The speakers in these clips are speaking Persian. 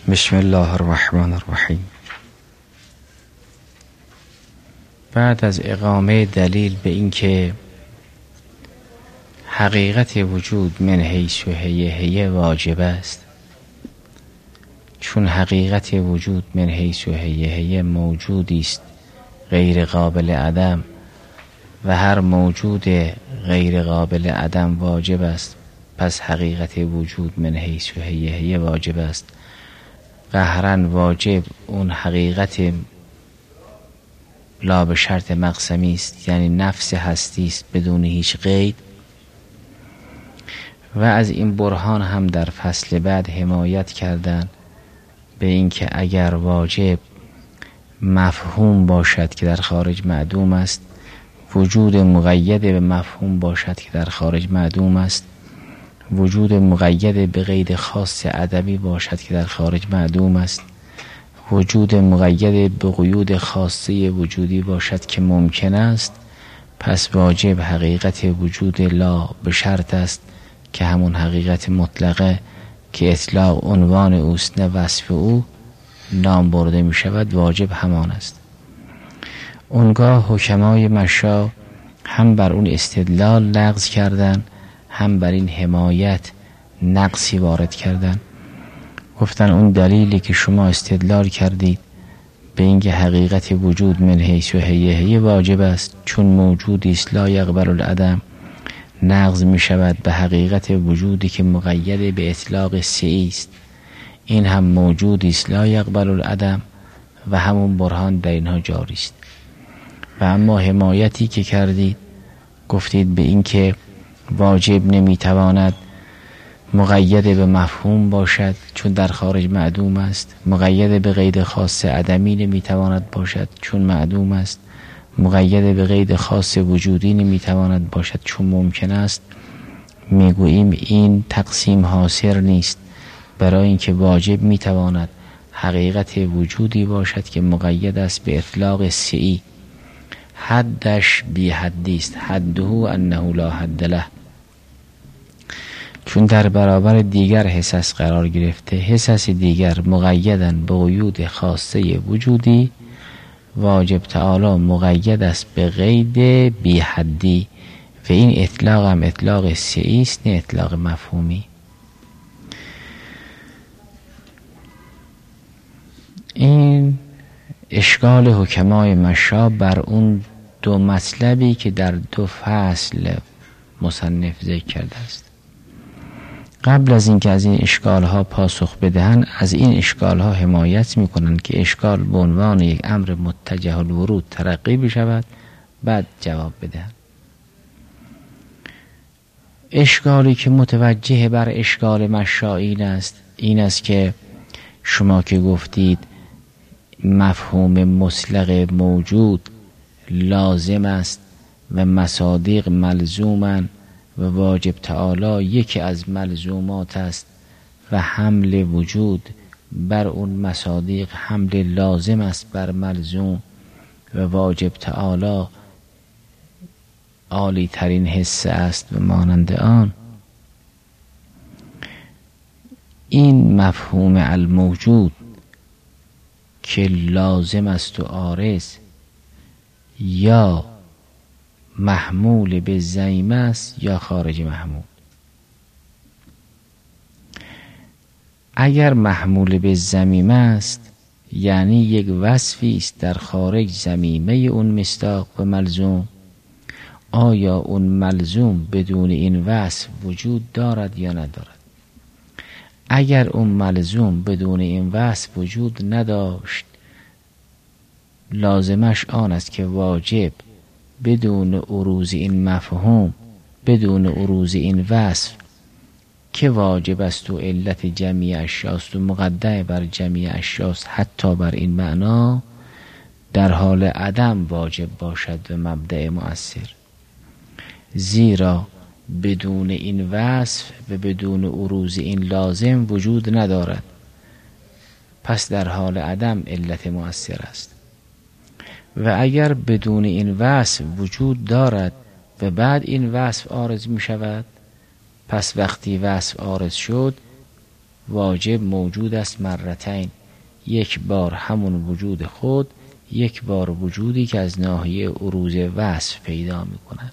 بسم الله الرحمن الرحیم. بعد از اقامه دلیل به این که حقیقت وجود من حیث و هیه واجب است، چون حقیقت وجود من حیث و هیه موجودی است غیر قابل عدم و هر موجود غیر قابل عدم واجب است، پس حقیقت وجود من حیث و هیه واجب است. قهرن واجب اون حقیقت لا به شرط مقسمی است، یعنی نفس هستی است بدون هیچ قید. و از این برهان هم در فصل بعد حمایت کردند به اینکه اگر واجب مفهوم باشد که در خارج معدوم است، وجود مقید به مفهوم باشد که در خارج معدوم است، وجود مقید به قید خاص عدمی باشد که در خارج معدوم است، وجود مقید به قیود خاصه وجودی باشد که ممکن است، پس واجب حقیقت وجود لا به شرط است که همون حقیقت مطلقه که اطلاق عنوان اوست نه وصف او نام برده می شود، واجب همان است. اونگاه حکمای مشا هم بر اون استدلال نقض کردن، هم بر این حمایت نقصی وارد کردن. گفتن اون دلیلی که شما استدلال کردید به اینکه حقیقت وجود من حیث و هیه واجب است، چون موجودی است لا یقبل العدم، نقض می شود به حقیقت وجودی که مقید به اطلاق سعی است. این هم موجودی است لا یقبل العدم و همون برهان در اینها جاری است. و اما حمایتی که کردید گفتید به اینکه واجب نمیتواند مقید به مفهوم باشد چون در خارج معدوم است، مقید به قید خاص عدمی نمیتواند باشد چون معدوم است، مقید به قید خاص وجودی نمیتواند باشد چون ممکن است. میگوییم این تقسیم حاصل نیست، برای اینکه واجب میتواند حقیقت وجودی باشد که مقید است به اطلاق سعی، حدش بی حدی است، حده انه لا حد له، چون در برابر دیگر حسس قرار گرفته. حسس دیگر مقیدن به قیود خاصه وجودی، واجب تعالی مقید است به قید بی حدی و این اطلاق هم اطلاق سعی است نه اطلاق مفهومی. این اشکال حکمای مشا بر اون دو مطلبی که در دو فصل مصنف ذکر کرده است. قبل از اینکه از این اشکالها پاسخ بدهن، از این اشکالها حمایت میکنن که اشکال به عنوان یک امر متجه الورود ترقی بشود بعد جواب بدهن. اشکالی که متوجه بر اشکال مشا این است که شما که گفتید مفهوم مطلق موجود لازم است و مصادیق ملزومن و واجب تعالی یکی از ملزومات است و حمل وجود بر اون مصادیق حمل لازم است بر ملزوم و واجب تعالی عالی ترین حصه است و مانند آن. این مفهوم الموجود که لازم است و عارض یا محمول به زمیم است یا خارج محمول. اگر محمول به زمیم است یعنی یک وصفی است در خارج زمیمه اون مصداق و ملزوم، آیا اون ملزوم بدون این وصف وجود دارد یا ندارد؟ اگر اون ملزوم بدون این وصف وجود نداشت، لازمش آن است که واجب بدون عروض این مفهوم، بدون عروض این وصف که واجب است و علت جمیع اشیاست و مقدم بر جمیع اشیاست، حتی بر این معنا در حال عدم واجب باشد و مبدأ مؤثر، زیرا بدون این وصف و بدون عروض این لازم وجود ندارد، پس در حال عدم علت مؤثر است. و اگر بدون این وصف وجود دارد و بعد این وصف عارض می شود، پس وقتی وصف عارض شد واجب موجود است مرتين، یک بار همون وجود خود، یک بار وجودی که از ناحیه عروض وصف پیدا می کند.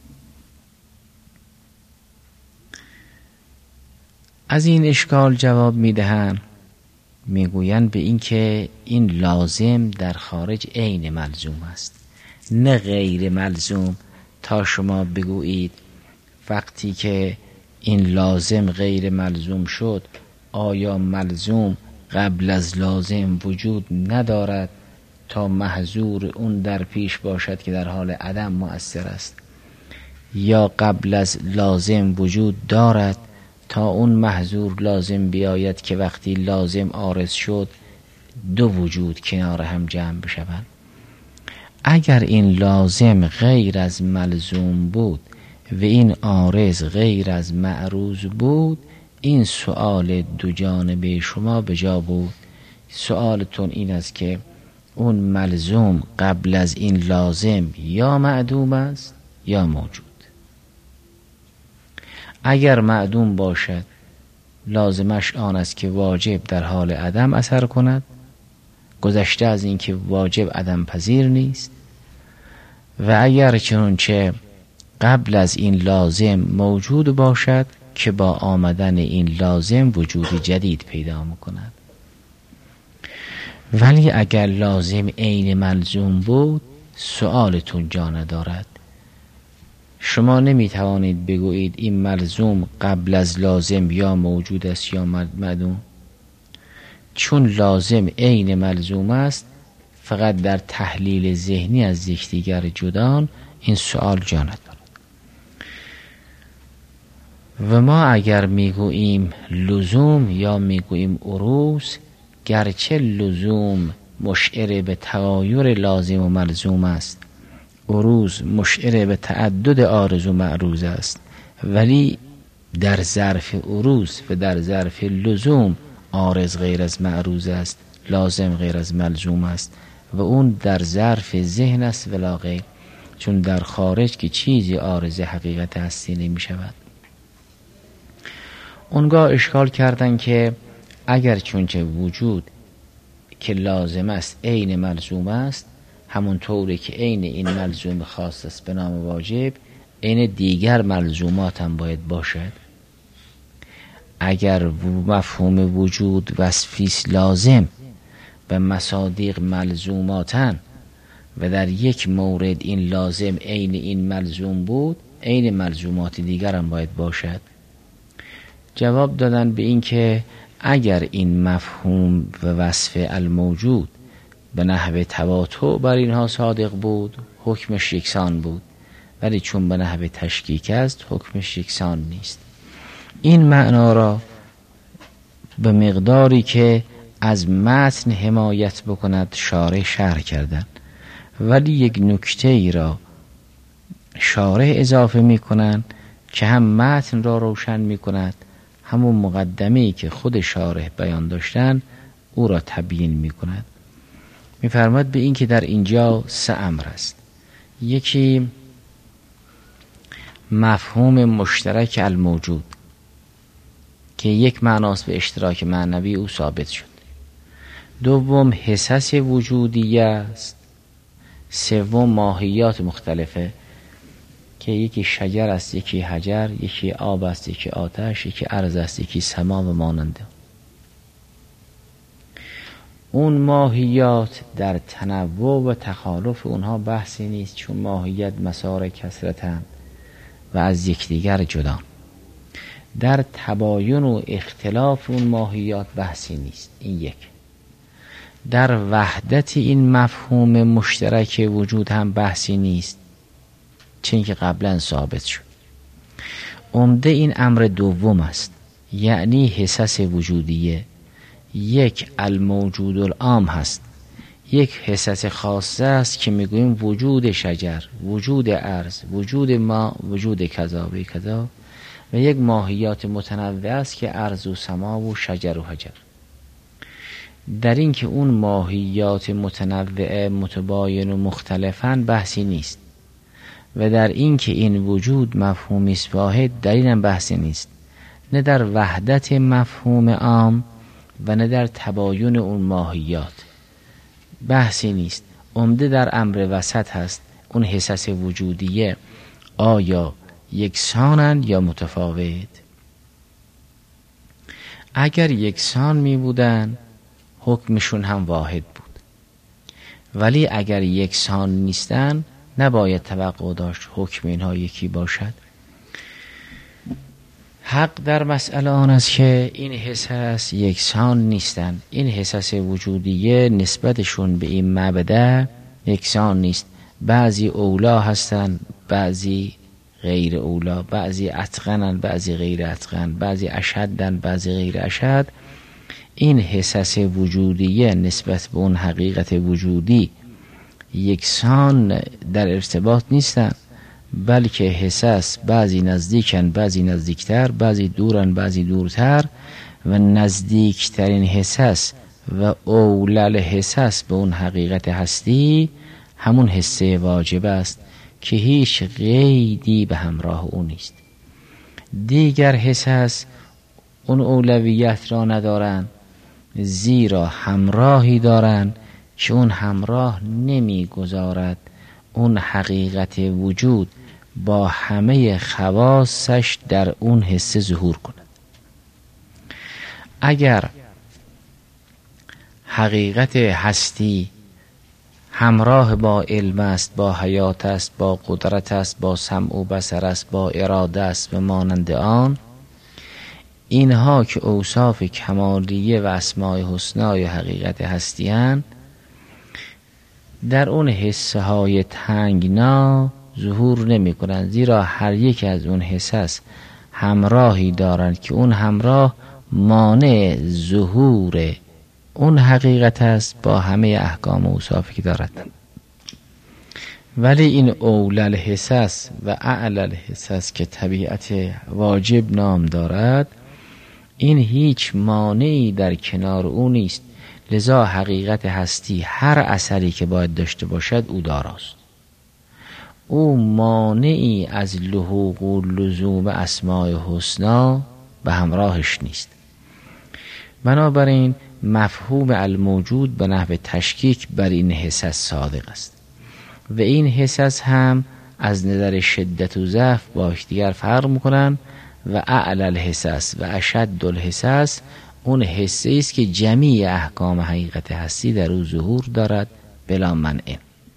از این اشکال جواب می دهند، می گویند به این که این لازم در خارج عین ملزوم است، نه غیر ملزوم. تا شما بگویید وقتی که این لازم غیر ملزوم شد، آیا ملزوم قبل از لازم وجود ندارد تا محظور اون در پیش باشد که در حال عدم مؤثر است، یا قبل از لازم وجود دارد تا اون محظور لازم بیاید که وقتی لازم عارض شد دو وجود کنار هم جمع بشوند؟ اگر این لازم غیر از ملزوم بود و این عارض غیر از معروض بود، این سؤال دو جانبه شما به جا بود. سؤالتون این است که اون ملزوم قبل از این لازم یا معدوم است یا موجود. اگر معدوم باشد لازمش آن است که واجب در حال عدم اثر کند، گذشته از این که واجب عدم پذیر نیست. و اگر چنانچه قبل از این لازم موجود باشد که با آمدن این لازم وجود جدید پیدا میکند. ولی اگر لازم عین ملزوم بود، سؤالتون جا ندارد. شما نمیتوانید بگویید این ملزوم قبل از لازم یا موجود است یا معدوم، چون لازم عین ملزوم است. فقط در تحلیل ذهنی از یکدیگر جدان این سؤال جا ندارد. و ما اگر میگوییم لزوم یا میگوییم عروض، گرچه لزوم مشعر به تغایر لازم و ملزوم است، عروض مشعر به تعدد عارض و معروض است، ولی در ظرف عروض و در ظرف لزوم عارض غیر از معروض است، لازم غیر از ملزوم است و اون در ظرف ذهن است ولا غیر، چون در خارج که چیزی عارض حقیقت هستی نمی شود. اونگاه اشکال کردن که اگر چونچه وجود که لازم است عین ملزوم است، همون طوری که عین این ملزوم خاص است به نام واجب، عین دیگر ملزومات هم باید باشد. اگر مفهوم وجود وصفیست لازم و مصادیق ملزوماتن و در یک مورد این لازم عین این ملزوم بود، عین ملزومات دیگر هم باید باشد. جواب دادن به این که اگر این مفهوم و وصف الموجود به نحو تواطؤ بر اینها صادق بود، حکمش یکسان بود، ولی چون به نحو تشکیک است حکمش یکسان نیست. این معنا را به مقداری که از متن حمایت بکند شارح شرح کردن، ولی یک نکته ای را شارح اضافه می کنند که هم متن را روشن می کند، همون مقدمه‌ای که خود شارح بیان داشتن او را تبیین می کند. می فرماید به این که در اینجا سه امر است. یکی مفهوم مشترک الموجود که یک معناست به اشتراک معنوی او ثابت شد. دوم حصص وجودیه است. سوم ماهیات مختلفه که یکی شجر است، یکی حجر، یکی آب است، یکی آتش، یکی ارض است، یکی سما و ماننده. اون ماهیات در تنوع و تخالف اونها بحثی نیست، چون ماهیت مسار کثرتند و از یکدیگر جدا. در تباین و اختلاف اون ماهیات بحثی نیست. این یک. در وحدت این مفهوم مشترک وجود هم بحثی نیست، چون که قبلا ثابت شد. عمده این امر دوم است، یعنی حصص وجودیه. یک الموجود العام هست، یک حصص خاصه است که میگوییم وجود شجر، وجود ارض، وجود ما، وجود کذا و کذا، و یک ماهیات متنوع است که ارض و سما و شجر و حجر. در این که اون ماهیات متنوع متباین و مختلفن بحثی نیست، و در این که این وجود مفهومی است واحد در اینم بحثی نیست. نه در وحدت مفهوم عام و نه در تباین اون ماهیات. بحثی نیست، عمده در امر وسط هست. اون حسس وجودیه آیا یکسانن یا متفاوت؟ اگر یکسان می بودن حکمشون هم واحد بود، ولی اگر یکسان نیستن نباید توقع داشت حکم اینها یکی باشد. حق در مسئله آن است که این حسس یکسان نیستن. این حسس وجودیه نسبتشون به این مبدأ یکسان نیست. بعضی اولا هستن، بعضی غیر اولا، بعضی اتقنن، بعضی غیر اتقن، بعضی اشدن، بعضی غیر اشد. این حسس وجودیه نسبت به اون حقیقت وجودی یکسان در ارتباط نیستن، بلکه حسس بعضی نزدیکن، بعضی نزدیکتر، بعضی دورن، بعضی دورتر. و نزدیکترین حسس و اولل حسس به اون حقیقت هستی همون حسه واجب است که هیچ قیدی به همراه اون نیست. دیگر حسس اون اولویت را ندارن، زیرا همراهی دارن که اون همراه نمیگذارد اون حقیقت وجود با همه خواصش در اون حسه ظهور کند. اگر حقیقت هستی همراه با علم است، با حیات است، با قدرت است، با سمع و بصر است، با اراده است و مانند آن، اینها که اوصاف کمالیه و اسماء حسنای حقیقت هستی‌اند، در اون حسه های تنگنا ظهور نمی کنند، زیرا هر یک از اون حسس همراهی دارند که اون همراه مانع ظهور اون حقیقت است با همه احکام و اوصافی که دارد. ولی این اولل حسس و اعلل حسس که طبیعت واجب نام دارد، این هیچ مانعی در کنار او نیست. لذا حقیقت هستی هر اثری که باید داشته باشد او داراست. او مانعی از لحوق و لزوم اسماء حسنا به همراهش نیست. بنابراین مفهوم الموجود به نحو تشکیک بر این حسس صادق است و این حسس هم از نظر شدت و ضعف با یکدیگر فرق میکنن و اعلی الحسس و اشد الحسس اون حسه است که جمیع احکام حقیقت هستی در او ظهور دارد بلا منع.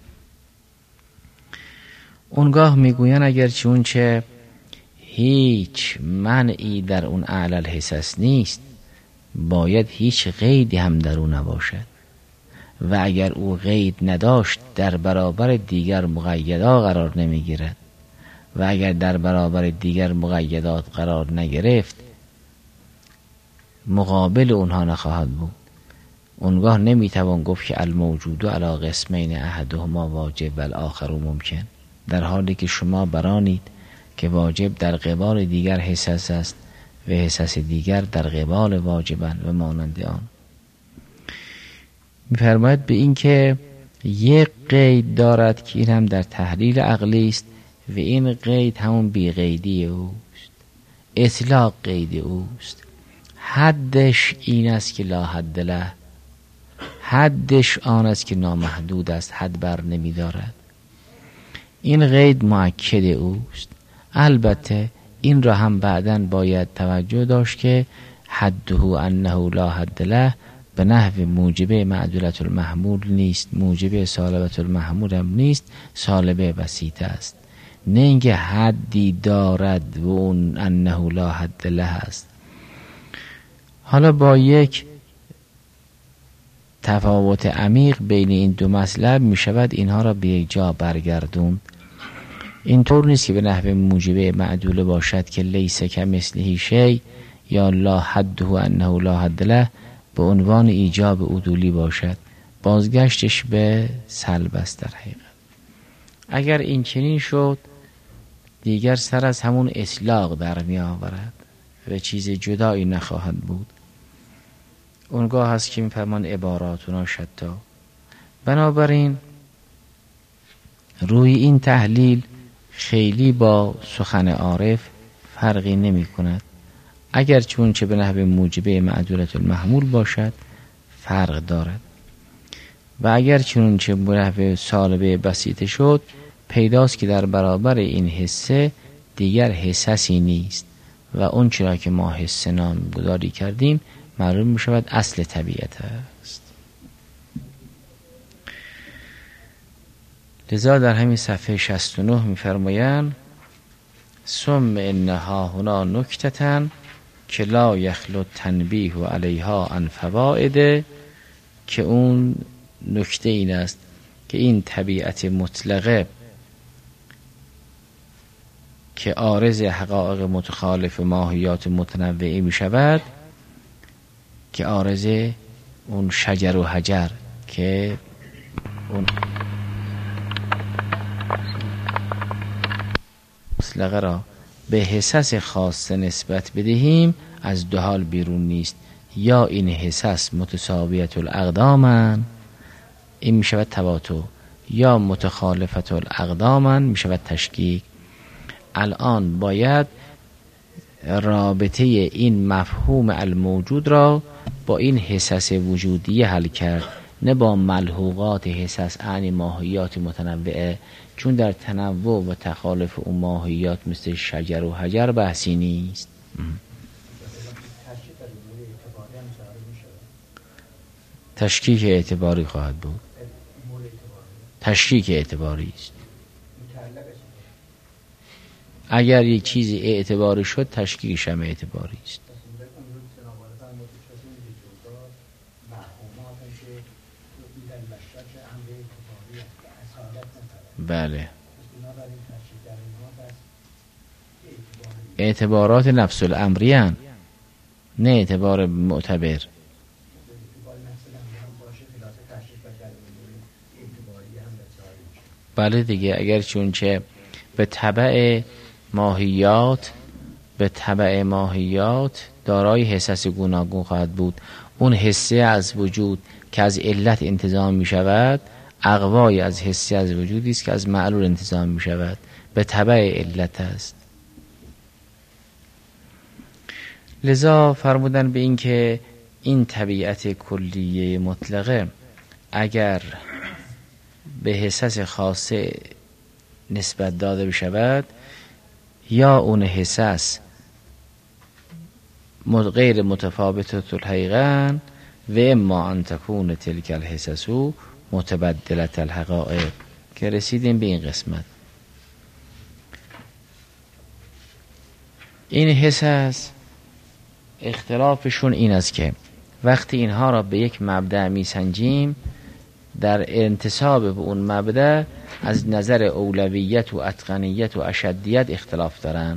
اونگاه میگوین اگرچه اون چه هیچ منعی در اون اعلی الحسس نیست، باید هیچ قیدی هم در او نباشد و اگر او قید نداشت در برابر دیگر مقیدات قرار نمیگیرد و اگر در برابر دیگر مقیدات قرار نگرفت مقابل اونها نخواهد بود. اونگاه نمیتوان گفت که الموجود علی قسمین احدهما واجب و الاخر ممکن، در حالی که شما برانید که واجب در قبال دیگر حسس است و حسس دیگر در قبال واجبن و مانند آن. می‌فرماید به این که یک قید دارد که این هم در تحلیل عقلی است و این قید همون بی قیدی اوست، اطلاق قید اوست. حدش این است که لا حد له، حدش آن است که نامحدود است، حد بر نمی دارد. این قید مؤکد اوست. البته این را هم بعداً باید توجه داشت که حده انه لا حد له به نحو موجبه معدولت المحمول نیست، موجبه سالبت المحمول هم نیست، سالبه بسیطه است. نه اینکه حدی دارد و اون انه لا حد له است. حالا با یک تفاوت عمیق بین این دو مطلب می شود اینها را به یک جا برگردون. اینطور نیست که به نحو موجبه معدوله باشد که لیس کمثله شیء یا لا حده انه لا حد له به عنوان ایجاب عدولی باشد. بازگشتش به سلب است در حقیقت. اگر این چنین شد دیگر سر از همون اطلاق در می آورد و چیز جدایی نخواهد بود. اونگاه هست که میفرمان عباراتنا شتا. بنابراین روی این تحلیل خیلی با سخن عارف فرقی نمی کند، اگر چون چه به نحو موجبه معدولت المحمول باشد فرق دارد و اگر چون چه به نحو سالبه بسیطه شد پیداست که در برابر این حسه دیگر حسسی نیست و اون چرا که ما حس نام گذاری کردیم معلوم می شود اصل طبیعت است. لذا در همین صفحه 69 می فرمایند ثم انها هنا نکتتن که لا یخلو تنبیه و علیها عن فوائد، که اون نکته این است که این طبیعت مطلقه که عارض حقایق متخالف ماهیات متنوعی می شود، که عارض اون شجر و حجر که اون مطلقه را به حسس خاصه نسبت بدهیم از دو حال بیرون نیست، یا این حسس متساویت الاقدامن این می شود تواتر، یا متخالفت الاقدامن می شود تشکیک. الان باید رابطه این مفهوم الموجود را با این حسس وجودی حل کرد، نه با ملحوقات حسس اعنی ماهیات متنوعه، چون در تنوع و تخالف اون ماهیات مثل شجر و حجر بحثی نیست. تشکیک اعتباری خواهد بود، تشکیک اعتباری است. اگر یک چیزی اعتباری شد تشکیکش هم اعتباری است. بله، اعتبارات نفس الامریان، نه اعتبار معتبر. بله دیگه، اگر چونچه به تبع ماهیات دارای حسس گوناگون خواهد بود، اون حسه از وجود که از علت انتظام می شود اقوای از حسی از وجودی است که از معلول انتظام می شود، به تبع علت است. لذا فرمودن به این که این طبیعت کلیه مطلقه اگر به حسس خاصه نسبت داده بشود، یا اون حسس غیر متفاوتة الحقیقه و اما ان تکون تلک الحسس متبدلة الحقائق، که رسیدیم به این قسمت. این حسس اختلافشون این است که وقتی اینها را به یک مبدأ می سنجیم، در انتساب به اون مبدأ از نظر اولویت و اتقنیت و اشدیت اختلاف دارن.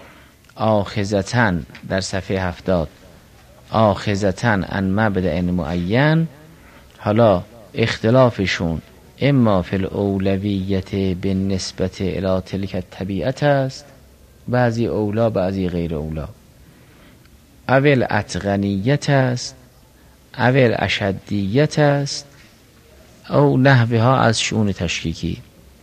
آخذتن در صفحه 70 آخذتن ان مبدأ معین، حالا اختلافشون اما فی الاولویت به نسبت الی تلک الطبیعت است، بعضی اولا بعضی غیر اولا، اول اتقنیت است اول اشدیت است، او نحوها از شؤون تشکیکی.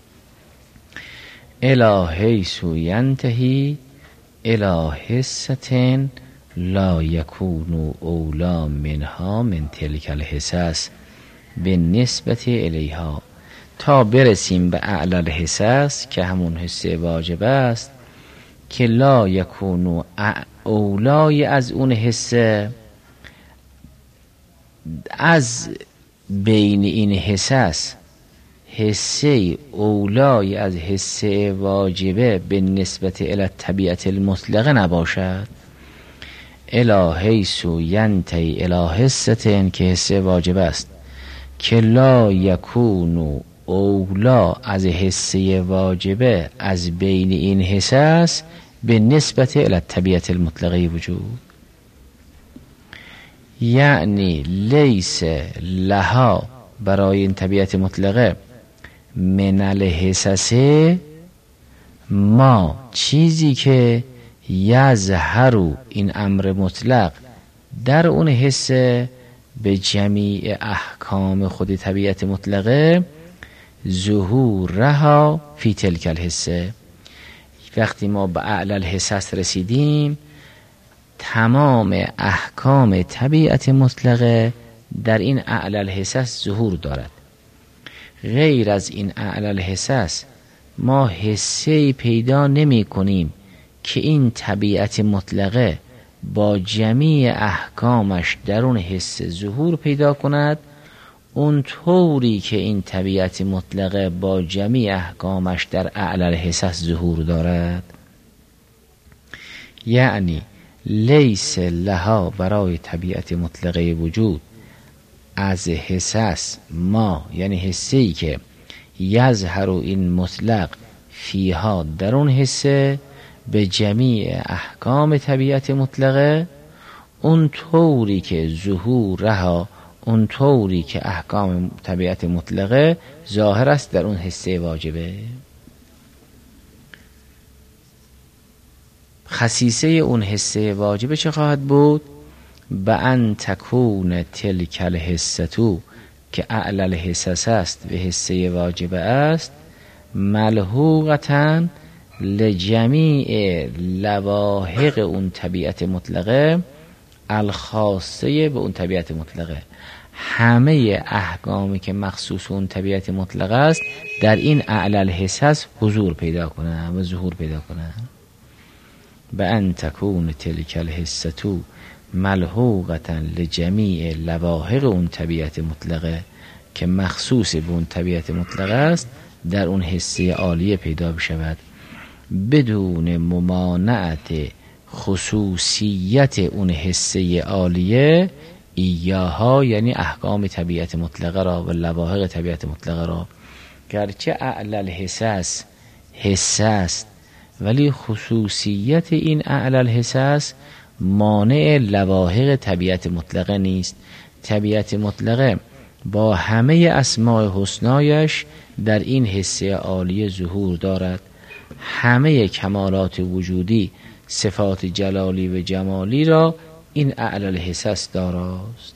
الی حیث ینتهی الی حسة لا یکون اولا منها من تلک الحسس به نسبت الیها، تا برسیم به اعلی الحسس که همون حس واجب است، که لا یکون اولای از اون حسه از بین این حسس حسه اولای از حسه واجبه به نسبت الی طبیعت المطلقه نباشد. الی حیث ینتهی الی حسة که حسه واجب است، که لا یکون اولا از حسه واجبه از بین این حسس به نسبت الی طبیعت المطلقه وجود، یعنی لیس لها برای این طبیعت مطلقه من الحسس ما چیزی که یظهر این امر مطلق در اون حسه به جمیع احکام خود طبیعت مطلقه ظهورها فی تلک الحسه. وقتی ما به اعلی الحسس رسیدیم تمام احکام طبیعت مطلقه در این اعلی الحسس ظهور دارد. غیر از این اعلی الحسس ما حسی پیدا نمی کنیم که این طبیعت مطلقه با جمیع احکامش در اون حس ظهور پیدا کند، اون طوری که این طبیعت مطلقه با جمیع احکامش در اعلی الحسس ظهور دارد. یعنی لیس لها برای طبیعت مطلقه وجود از حسس ما، یعنی حسی که یظهر این مطلق فیها در اون حسه به جمیع احکام طبیعت مطلقه، اون طوری که ظهورها، اون طوری که احکام طبیعت مطلقه ظاهر است در اون حسه واجبه. خصیصه اون حسه واجبه چه خواهد بود؟ به ان تکون تلک الحسه، که اعلی الحسس است و حسه واجبه است، ملحوقتاً لجمیع لواحق اون طبیعت مطلقه الخاصه به اون طبیعت مطلقه. همه احکامی که مخصوص اون طبیعت مطلقه است در این اعلی الحسس حضور پیدا کنه و ظهور پیدا کنه. به ان تکون تلک الحسه ملحوقتا لجمیع لواحق اون طبیعت مطلقه که مخصوص به اون طبیعت مطلقه است در اون حسه عالیه پیدا بشود، بدون ممانعت خصوصیت اون حسه عالیه ایاها، یعنی احکام طبیعت مطلقه را و لواحق طبیعت مطلقه را. گرچه اعلی الحسس حسه است، ولی خصوصیت این اعلی الحسس مانع لواحق طبیعت مطلقه نیست. طبیعت مطلقه با همه اسماء حسنایش در این حسه عالیه ظهور دارد. همه کمالات وجودی، صفات جلالی و جمالی را این اعلی الحسس داراست.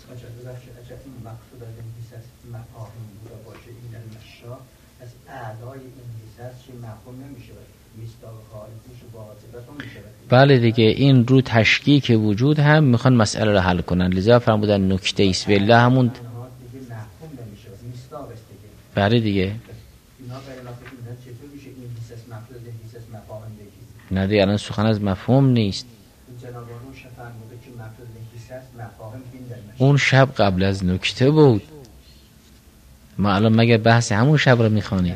بله دیگه، این رو تشکیک وجود هم میخوان مسئله رو حل کنن، لذا فرمودن نکته ایست بالله همون. بله دیگه، نه دیگه الان سخن از مفهوم نیست. اون شب قبل از نکته بود، ما الان مگر بحث همون شب رو میخوانیم؟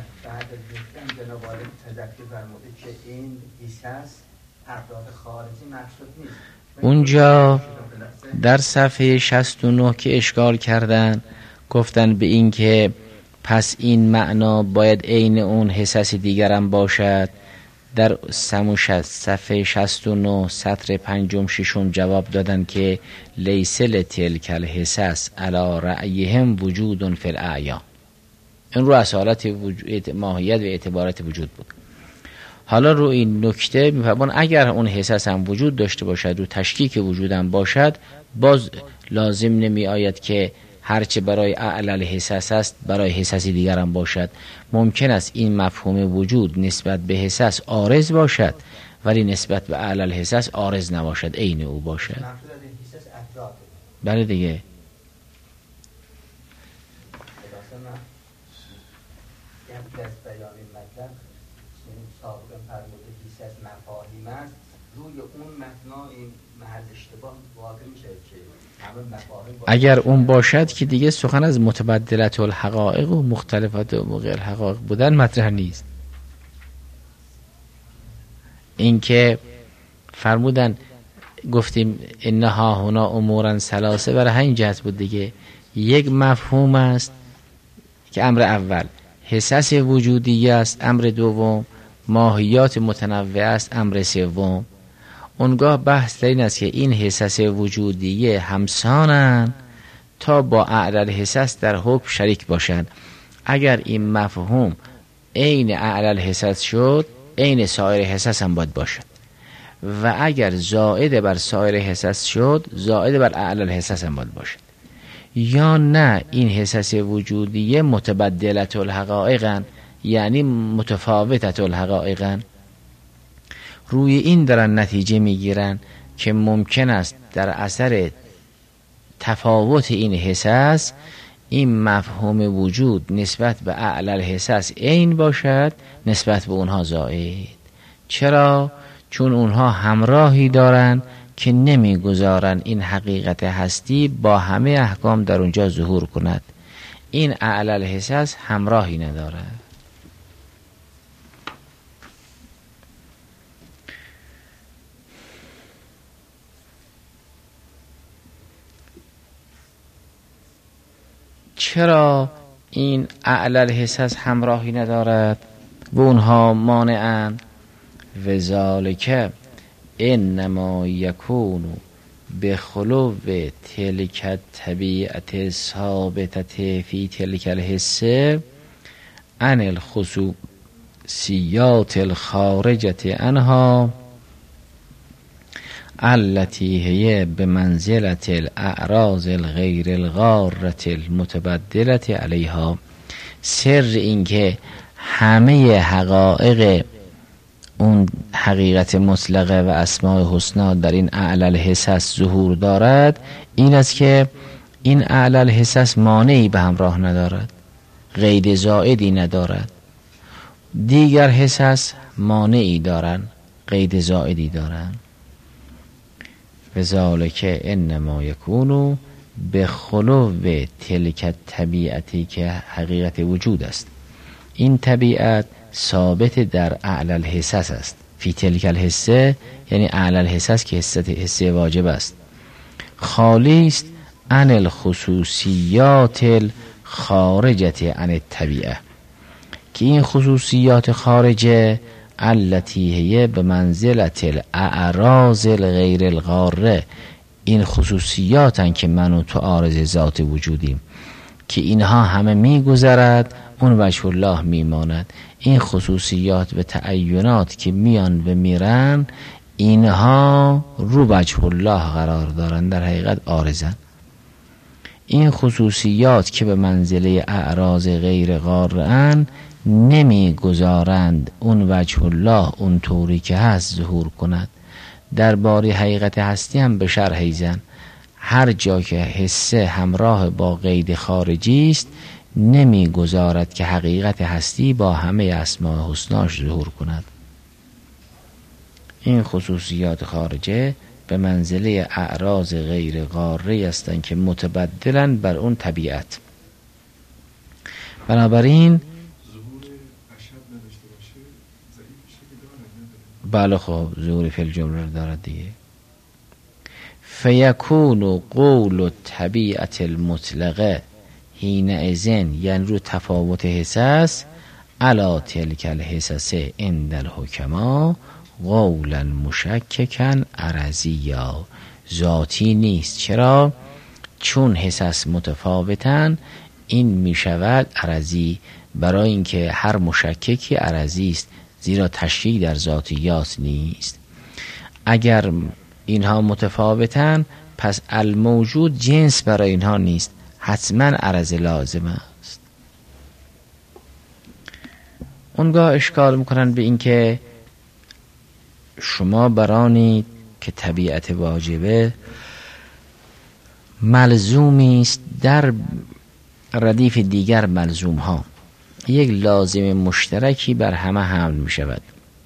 اونجا در صفحه 69 که اشکال کردن، گفتن به این که پس این معنا باید عین اون حسس دیگرم باشد. در صفحه 69 سطر 5 6 جواب دادن که لیس لتلک الحسس علی رأیهم وجود فی الاعیان. این رو اصالت ماهیت و اعتبارات وجود بود. حالا رو این نکته میفهمون اگر اون حسس هم وجود داشته باشد، رو تشکیک وجود هم باشد، باز لازم نمی آید که هرچه برای اعلی الحسس است برای حسسی دیگر هم باشد. ممکن است این مفهوم وجود نسبت به حسس عارض باشد، ولی نسبت به اعلی الحسس عارض نباشد، عین او باشد. بله دیگه. اگر اون باشد که دیگه سخن از متبدلت الحقائق و مختلفات و غیر حقائق بودن مطرح نیست. این که فرمودن گفتیم انها هنا امورا ثلاثه، برای همین جهت بود دیگه. یک مفهوم است که امر اول حسس وجودی است، امر دوم ماهیات متنوع است، امر سوم. اونگاه بحث این است که این حسس وجودیه همسانن تا با اعلی الحسس در حکم شریک باشند. اگر این مفهوم عین اعلی الحسس شد، عین سایر حسس هم باید باشد، و اگر زائد بر سایر حسس شد، زائد بر اعلی الحسس هم باید باشد. یا نه این حسس وجودیه متبدلت الحقائقن، یعنی متفاوتت الحقائقن. روی این دارن نتیجه میگیرن که ممکن است در اثر تفاوت این حساس این مفهوم وجود نسبت به اعلی الحساس عین باشد، نسبت به اونها زائد. چرا؟ چون اونها همراهی دارن که نمیگذارن این حقیقت هستی با همه احکام در اونجا ظهور کند. این اعلی الحساس همراهی ندارد. چرا این اعلی الحساس همراهی ندارد و اونها مانعند؟ و ذالک انما یکون بخلو تلک طبیعت ثابتت فی تلک الحسه عن الخصوصیات الخارجة عنها التي هي بمنزلة الاعراض الغیر الغارة المتبدلة علیها. سر این که همه حقایق اون حقیقت مطلقه و اسماء حسنا در این اعلی الحساس ظهور دارد این است که این اعلی الحساس مانعی به همراه ندارد، قید زائدی ندارد. دیگر حساس مانعی دارند، قید زائدی دارند. و ذالک انما یکون بخلو تلک طبیعتی که حقیقت وجود است. این طبیعت ثابت در اعلی الحساس است. فی تلک الحسه یعنی اعلی الحساس که حسه واجب است. خالی است عن الخصوصیات الخارجة عن الطبیعه، که این خصوصیات خارجه التي هي بمنزلة الاعراض الغیر الغاره، این خصوصیاتن که من و تو عارض ذات وجودیم که اینها همه میگذرد، اون وجه الله میماند. این خصوصیات و تعینات که میان و میرن اینها رو وجه الله قرار دارن، در حقیقت عارضن. این خصوصیات که به منزله اعراض غیر غارن نمیگذارند اون وجه الله اون طوری که هست ظهور کند. در باری حقیقت هستی هم به شرح زن هر جا که حسه همراه با قید خارجی است نمیگذارد که حقیقت هستی با همه اسماء حسناش ظهور کند. این خصوصیات خارجه به منزله اعراض غیر غاره هستند که متبدلن بر اون طبیعت. بنابراین بله خب ظهور فی الجمله دارد دیگه. فیکون قول طبیعت المطلقه حینئذ یعنی رو تفاوت حساس علی تلک الحساس عند الحکما قولا مشککا عرضیا، ذاتی نیست. چرا؟ چون حساس متفاوتن این می شود عرضی، برای اینکه هر مشککی عرضی است، زیرا تشکیک در ذاتیات نیست. اگر اینها متفاوتن پس الموجود جنس برای اینها نیست، حتما عرض لازم است. اونگاه اشکال میکنن به این که شما برانید که طبیعت واجبه ملزومی است در ردیف دیگر ملزوم ها، یک لازم مشترکی بر همه حمل می شود.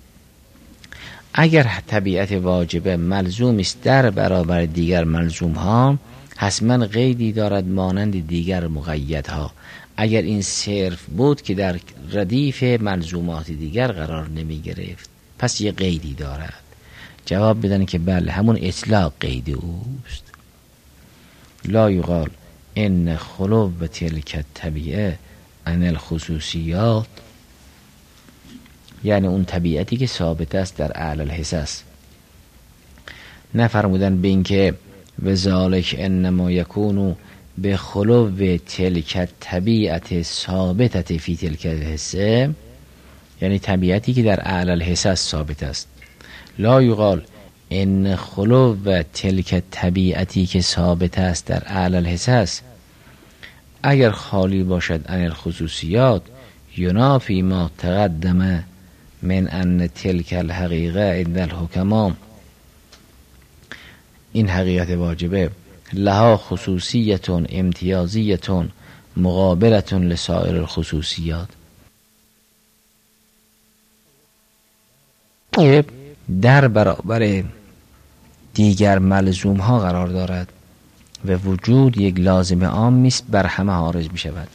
اگر طبیعت واجبه ملزوم است در برابر دیگر ملزوم ها، حتما قیدی دارد مانند دیگر مقیدها. اگر این صرف بود که در ردیف ملزومات دیگر قرار نمی گرفت، پس یه قیدی دارد. جواب بدن که بله، همون اطلاق قید اوست. لا یقال ان خلو و تلک طبیعه عن الخصوصیات، یعنی اون طبیعتی که ثابت است در اعلی الحساس. نفرمودن به این که و ذالک انما یکون به خلو تلک طبیعت ثابتت فی تلک الحسه، یعنی طبیعتی که در اعلی الحساس ثابت است. لا یقال ان خلو و تلک طبیعتی که ثابت است در اعلی الحساس اگر خالی باشد عن الخصوصیات ینافی ما تقدم من ان تلک الحقیقه عند الحکما این حقیقت واجبه لها خصوصیت امتیازیت مقابلت لسائر الخصوصیات، در برابر دیگر ملزوم ها قرار دارد و وجود یک لازم عامی است بر همه عارض می شود.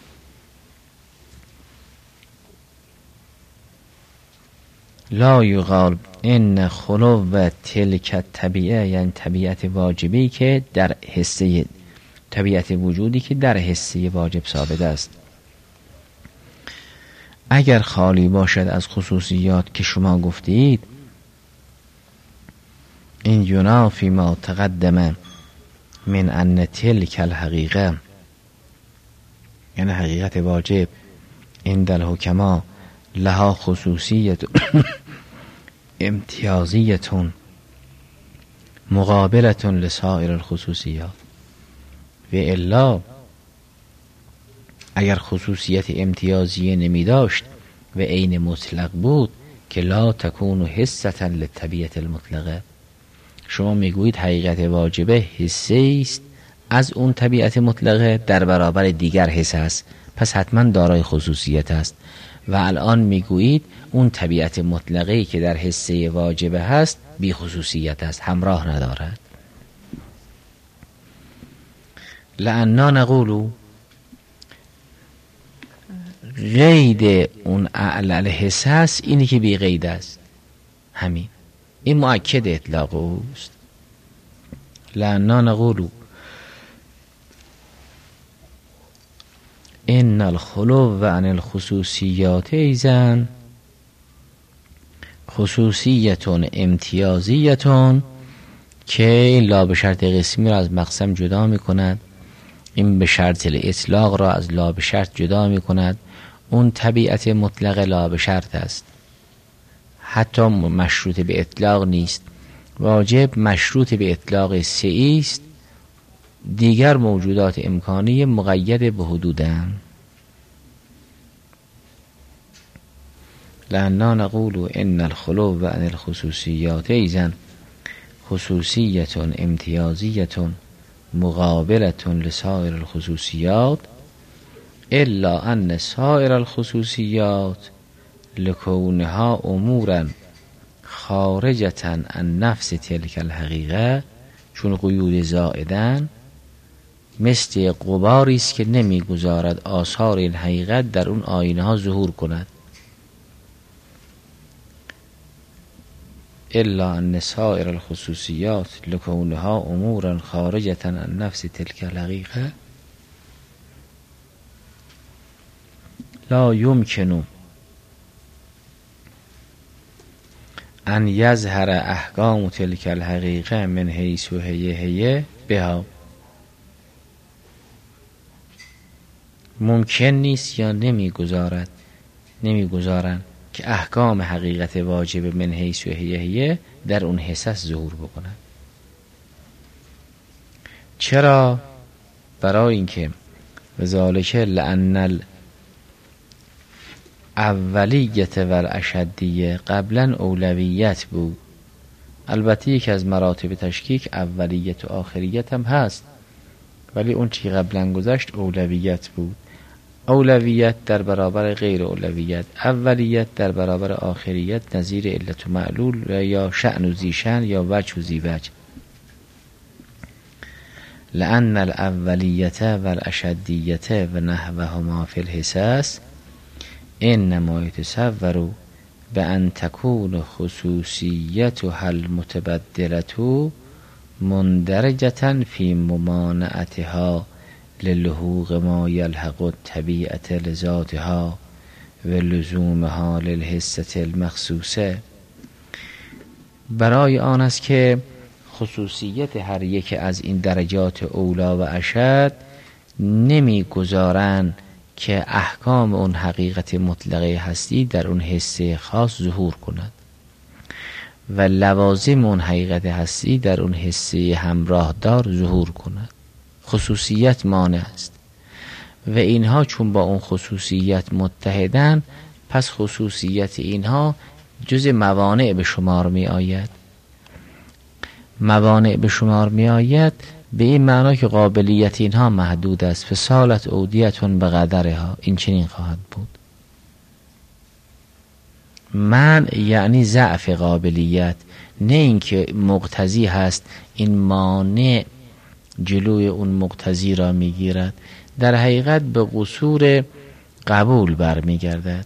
لا یقال ان خلو تلک طبیعه، یعنی طبیعت واجبی که در حصه طبیعت وجودی که در حصه واجب ثابت است، اگر خالی باشد از خصوصیات که شما گفتید، این ینافی ما تقدم من ان تلک الحقیقه، یعنی حقیقت واجب عند الحکما لها خصوصیت امتیازیت مقابلت لسائر الخصوصیات، و الا اگر خصوصیت امتیازیه نمی داشت و عین مطلق بود که لا تکون حصة للطبیعة المطلقه، شما میگویید حقیقت واجبه حصه است از اون طبیعت مطلقه در برابر دیگر حصه است، پس حتما دارای خصوصیت است. و الان میگویید اون طبیعت مطلقه‌ای که در حصه واجبه هست بی خصوصیت است، همراه ندارد. لأننا نقول قید اون اعلل حصه است اینی که بی قید است، همین این مؤکد اطلاق اوست. لأننا نقول ان الخلو عن الخصوصیات ایزن خصوصیت امتیازیت که لا به شرط قسمی را از مقسم جدا می کند، این به شرط اطلاق را از لا به شرط جدا می کند. اون طبیعت مطلق لا به شرط است، حتی مشروط به اطلاق نیست. واجب مشروط به اطلاق سعی است، دیگر موجودات امکانی مقید به حدودند. لأننا نقول ان الخلو عن الخصوصیات ایزن خصوصیت امتیازیت مقابلة لسائر الخصوصیات الا ان سائر الخصوصیات لکونها امورا خارجة عن نفس تلک الحقیقه، چون قیود زائدن مثل غباری است که نمیگذارد آثار این حقیقت در اون آینه ها ظهور کند. الا ان سائر الخصوصیات لکونها امورا خارجة عن نفس تلک الحقیقه لا یمکن ان یظهر احکام تلک الحقیقه من حیث هی بها، ممکن نیست یا نمیگذارن که احکام حقیقت واجب من حیث هی در اون حصص ظهور بکنن. چرا؟ برای اینکه وذالک لأن الاولیت و الاشدیه قبلا اولویت بود. البته یکی از مراتب تشکیک اولیت و آخریت هم هست، ولی اون چی قبلا گذشت اولویت بود. اولویت در برابر غیر اولویت، اولیت در برابر آخریت، نظیر علت و معلول یا شأن و ذی شأن یا وجه و ذی وجه. لأن الاولیت و الاشدیت و نحوهما فی الحصص انما یتصور بأن تكون خصوصیتها المتبدلة مندرجة في ممانعتها للحوق ما یلحق الطبیعة لذاتها و لزومها للحصة المخصوصه. برای آن است که خصوصیت هر یک از این درجات اولا و اشد نمیگذارند که احکام اون حقیقت مطلقه هستی در اون حصه خاص ظهور کند و لوازم اون حقیقت هستی در اون حصه همراه دار ظهور کند. خصوصیت مانع است و اینها چون با اون خصوصیت متحدن، پس خصوصیت اینها جز موانع به شمار می آید موانع به شمار می آید به این معنا که قابلیت اینها محدود است. فسالت اودیتون به قدرها، این چنین خواهد بود. من یعنی ضعف قابلیت، نه اینکه مقتضی هست این مانع جلوی اون مقتضی را میگیرد. در حقیقت به قصور قبول برمیگردد.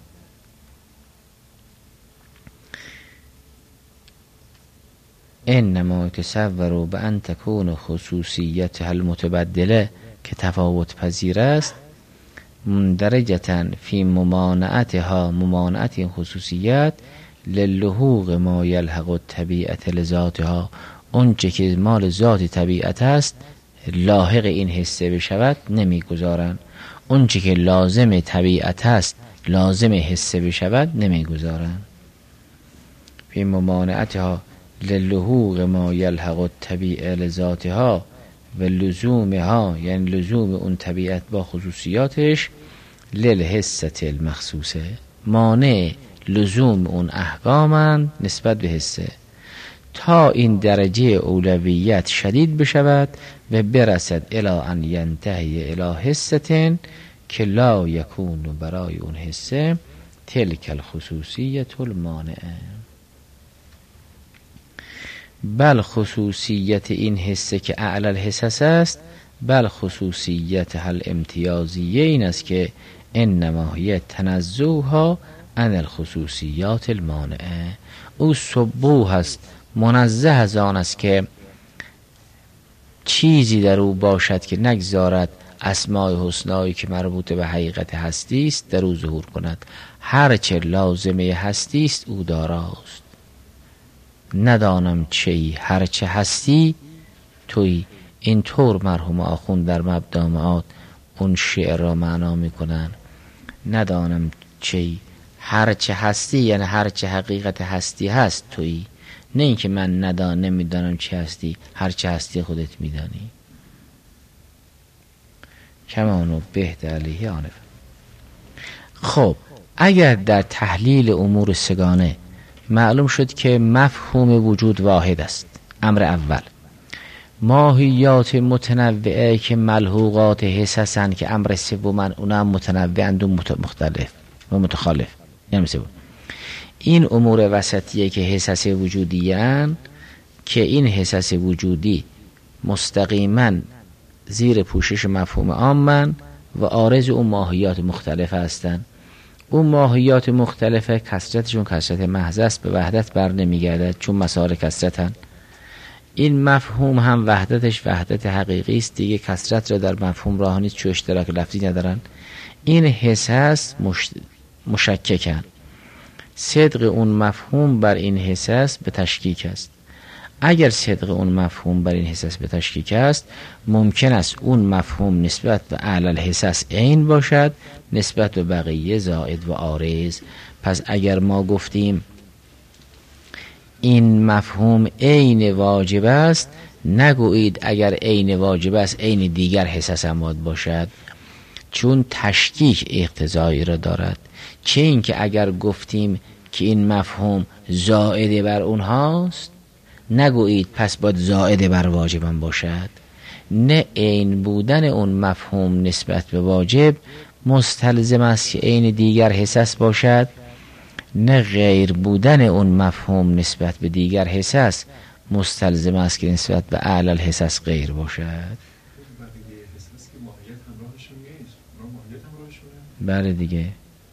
انما تصوروا بان تكون خصوصیتها المتبدله که تفاوت پذیر است مندرجة فی ممانعتها، ممانعت این خصوصیت للحوق ما یلحق الطبیعت لذاتها، اون چه که مال ذات طبیعت است لاحق این حسه بشود نمیگذارند، اون چه که لازم طبیعت است لازم حسه بشود نمیگذارند. فی ممانعتها للحوق ما یلحق الطبیعه لذاتها و لزومها، یعنی لزوم اون طبیعت با خصوصیاتش، للحسه المخصوصه، مانع لزوم اون احکامن نسبت به حسه، تا این درجه اولویت شدید بشود و برسد الی ان ینتهی الی حسه که لا یکون برای اون حسه تلک الخصوصیت المانعه. بل خصوصیت این حسه که اعلی الحسس است، بل خصوصیت هل امتیازیه این است که انما هی تنزهها عن الخصوصیات المانعه، او سبوح است، منزه از آن است که چیزی در او باشد که نگذارد اسماء حسنایی که مربوط به حقیقت هستی است در او ظهور کند. هرچه لازمه هستی است او داراست. ندانم چی هرچه هستی توی، این طور مرحوم آخوند در مبدا معاد اون شعر را معنا میکنن. ندانم چی هرچه هستی یعنی هرچه حقیقت هستی هست توی، نه اینکه من نمیدانم چی هستی، هرچه هستی خودت میدانی. کمانو بهت علیه آنف. خب اگر در تحلیل امور سگانه معلوم شد که مفهوم وجود واحد است، امر اول، ماهیات متنوعه که ملحوقات حسسن که امر سوم اونم متنوعند و مختلف و متخالف، یعنی سوم این امور وسطیه که حسس وجودیان، که این حسس وجودی مستقیما زیر پوشش مفهوم عامن و عارض اون ماهیات مختلف هستند. اون ماهیات مختلفه کثرتشون کثرت محض است، به وحدت بر نمیگردد چون مسار کثرتن. این مفهوم هم وحدتش وحدت حقیقی است دیگه، کثرت را در مفهوم راه نیست چون اشتراک لفظی ندارن. این حسس مشککن، صدق اون مفهوم بر این حسس به تشکیک است. اگر صدق اون مفهوم بر این حسس به تشکیک است، ممکن است اون مفهوم نسبت به اعلی الحسس عین باشد، نسبت به بقیه زائد و عارض. پس اگر ما گفتیم این مفهوم عین واجب است، نگویید اگر عین واجب است عین دیگر حسس هم باید باشد، چون تشکیک اقتضایی را دارد. چه این که اگر گفتیم که این مفهوم زائد بر اونهاست، نگویید پس باید زائد بر واجب هم باشد. نه عین بودن اون مفهوم نسبت به واجب مستلزم است که عین دیگر حسس باشد، نه غیر بودن اون مفهوم نسبت به دیگر حسس مستلزم است که نسبت به اعلی الحسس غیر باشد. بله دیگه،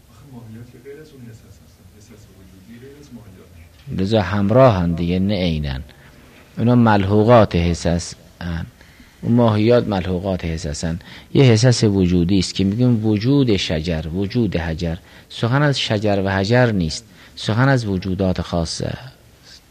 لذا همراه هم دیگه، نه عینن. اونا ملحوقات حسس هن. اون ماهیات ملحوقات حسس هن. یه حسس وجودی است که میگیم وجود شجر، وجود حجر. سخن از شجر و حجر نیست، سخن از وجودات خاصه است.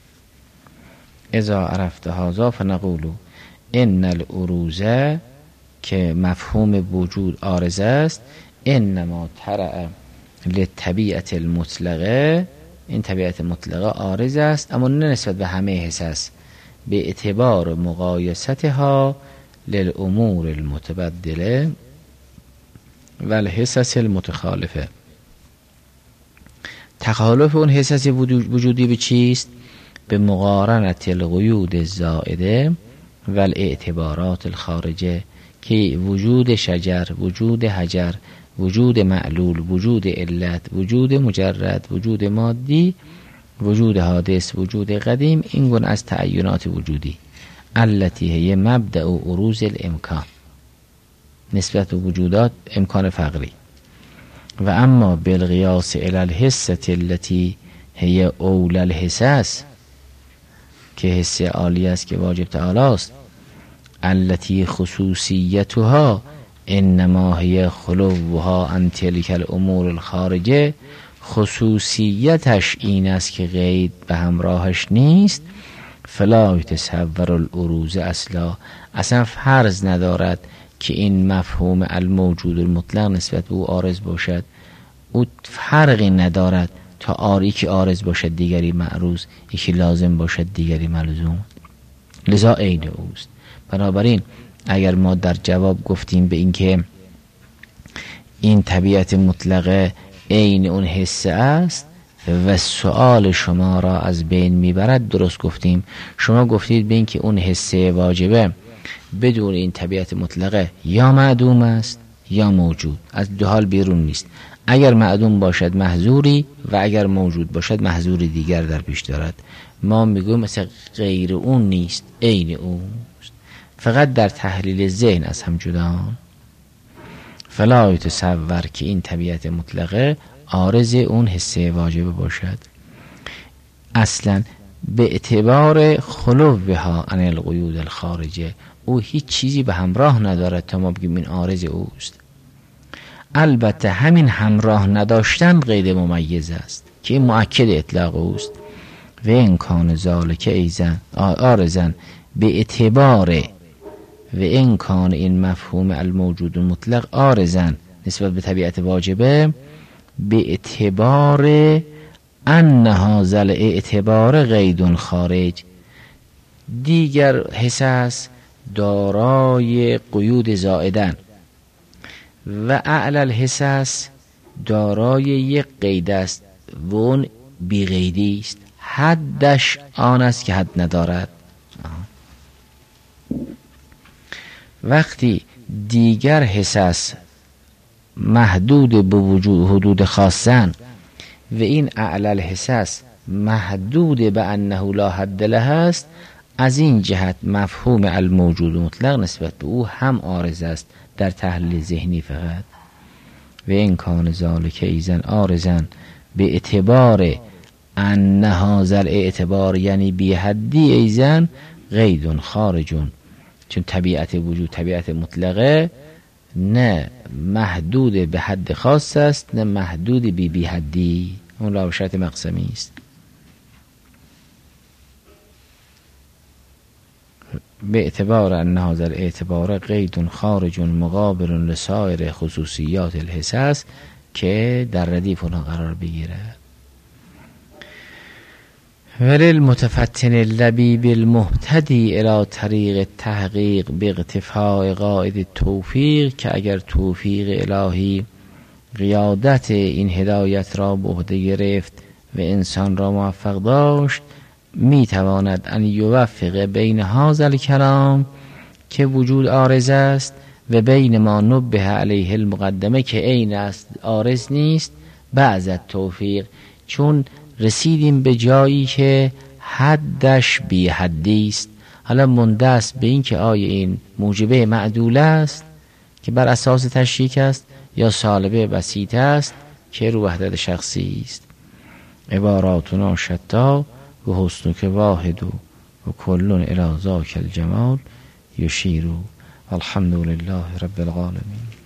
اذا عرفت هذا فنقول ان العروض، که مفهوم وجود عارضه است، انما ترع للطبیعت المطلقه، این طبیعت مطلقه عارض است اما نه نسبت به همه حسس، به اعتبار مقایستها للامور المتبدله و الحسس المتخالفه. تخالف اون حسس وجودی به چیست؟ به مقارنت القیود الزائده و الاعتبارات الخارجه که وجود شجر، وجود حجر، وجود معلول، وجود علت، وجود مجرد، وجود مادی، وجود حادث، وجود قدیم، این گونه از تعینات وجودی التي هي مبدأ عروض الامکان نسبت به وجودات امکان فقری. و اما بالقیاس الی الحسة التي هي اول الحساس که حس عالی است که واجب تعالی است، التي خصوصیتها انما هي خلوها عن تلك الامور الخارجه، خصوصیتش این است که قید به همراهش نیست. فلا یتصور العروض اصلا فرض ندارد که این مفهوم الموجود المطلق نسبت به او عارض باشد. او فرقی ندارد تا یکی عارض باشد دیگری معروض، یکی لازم باشد دیگری ملزوم، لذا عین اوست. بنابراین اگر ما در جواب گفتیم به این که این طبیعت مطلقه عین اون حس است و سؤال شما را از بین میبرد، درست گفتیم. شما گفتید به این که اون حس واجبه بدون این طبیعت مطلقه یا معدوم است یا موجود، از دو حال بیرون نیست. اگر معدوم باشد محظوری و اگر موجود باشد محظوری دیگر در پیش دارد. ما میگویم مثلا غیر اون نیست، عین اوست، فقط در تحلیل ذهن از هم جدان. فلا یتصور که این طبیعت مطلقه عارض اون حس واجبه باشد اصلا به اعتبار خلوها عن القیود الخارجه. او هیچ چیزی به همراه ندارد تا ما بگیم این عارض اوست. البته همین همراه نداشتن قید ممیز است که این مؤکد اطلاق اوست. و امکان ذالک ایزن عارضن به اعتبار و امکان این مفهوم الموجود مطلق عارضن نسبت به طبیعت واجبه به اعتبار ان هذا الاعتبار قید خارج. دیگر حساس دارای قیود زائدن و اعلی الحساس دارای یک قید است و اون بی قیدی است، حدش آن است که حد ندارد. وقتی دیگر حساس محدود به وجود حدود خاصن و این اعلی الحساس محدود به انه لا حد له است، از این جهت مفهوم الموجود مطلق نسبت به او هم عارض است در تحلیل ذهنی فقط. و این کان ذالک ایزن عارضن به اعتبار ان هذا الاعتبار یعنی بی حدی ایزن قید خارجون، چون طبیعت وجود طبیعت مطلقه نه محدود به حد خاص است نه محدود بی حدی، اون را شرط مقسمی است. به اعتبار ان هذا الاعتبار قید خارج مقابل لسائر خصوصیات الحساس که در ردیف اونها قرار بگیرد. ولی المتفتن اللبیب المهتدی الى طریق التحقیق به اقتفاء قائد التوفیق، که اگر توفیق الهی قیادت این هدایت را به عهده گرفت و انسان را موفق داشت، می تواند ان یوفق بین هذا الکلام که وجود عارض است و بین ما نبه علیه المقدمه که عین است عارض نیست بعض التوفیق، چون رسیدیم به جایی که حدش بی حدی است. حالا مونده است به این که آیا این موجبه معدول است که بر اساس تشریک است یا سالبه بسیط است که رو وحدت شخصی است. عباراتنا شتا و حسن که واحد و کلون الی ذاک الجمال یشیرو. الحمد لله رب العالمین.